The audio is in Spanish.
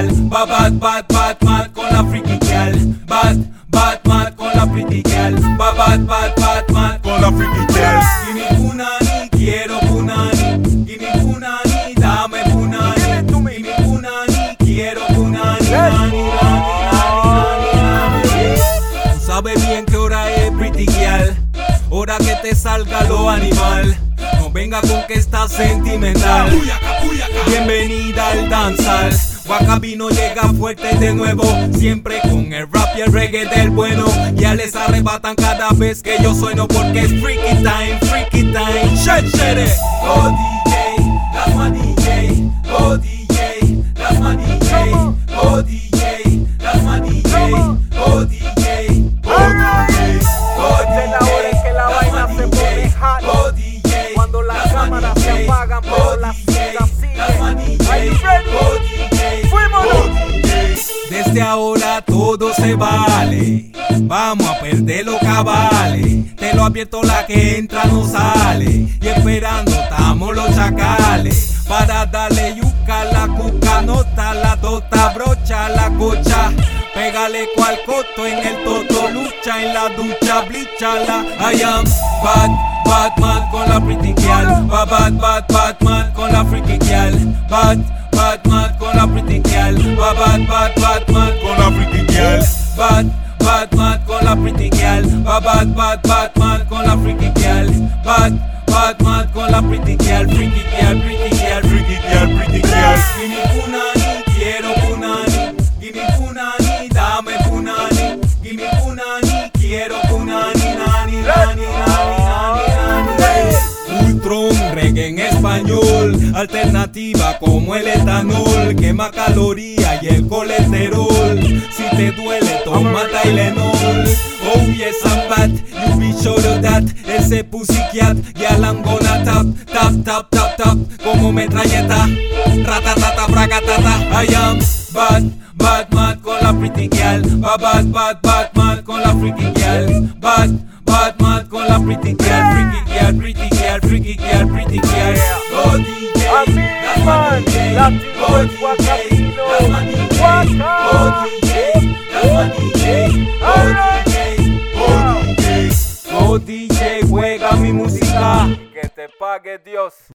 gal. Bad con la freaky gal. Bad con la pretty gal. Bad con la freaky gal. Give me punani, quiero punani. Give me punani, dame punani. Give me punani, quiero punani. Nani. Tú sabes bien que hora es, pretty gal. Hora que te salga lo animal. No venga con que estás sentimental. Bienvenida al danzal. Wacabino llega fuerte de nuevo, siempre con el rap y el reggae del bueno. Ya les arrebatan cada vez que yo sueno, porque es freaky time, freaky time. Shit. Oh DJ, that's my DJ. Oh DJ, that's my DJ. Oh DJ, that's my DJ. Oh DJ, oh DJ. De la hora en que la vaina se pone hot. Cuando las cámaras se apagan pero las citas siguen. Are you ready? ¡Fuímonos! Desde ahora todo se vale. Vamos a perder los cabales. Te lo advierto, la que entra no sale. Y esperando estamos los chacales. Para darle yuca, la cuca, nota, la tota, brocha, la cocha. Pégale cual coto en el toto, lucha en la ducha, blichala. I am Batman con la pretty gal. Batman con la freaky gal. Batman con la pretty gal. Batman con la freaky gal. Batman con la pretty gal. Batman con la freaky gal. Batman con la pretty gal. Freaky gal, pretty gal, freaky gal, pretty gal. Give me punani, quiero punani. Give me punani, dame punani. Give me punani, quiero punani. Nani. Ultron, reggae en español, alternativa como el etanol, quema calorías y el colesterol. Si te duele, toma Tylenol. Oh yes, I'm bad, you be sure of that. Ese pussycat, girl I'm gonna tap, como metralleta. Ratatata, bragatata. I am Batman con la pretty gal. Batman con la freaky gal. Batman con la pretty gal. Pretty gal, freaky gal, pretty gal. Oh DJ, that's my DJ. Oh DJ, that's my DJ. Oh DJ, that's my DJ. Oh DJ, juega mi música. Que te pague Dios.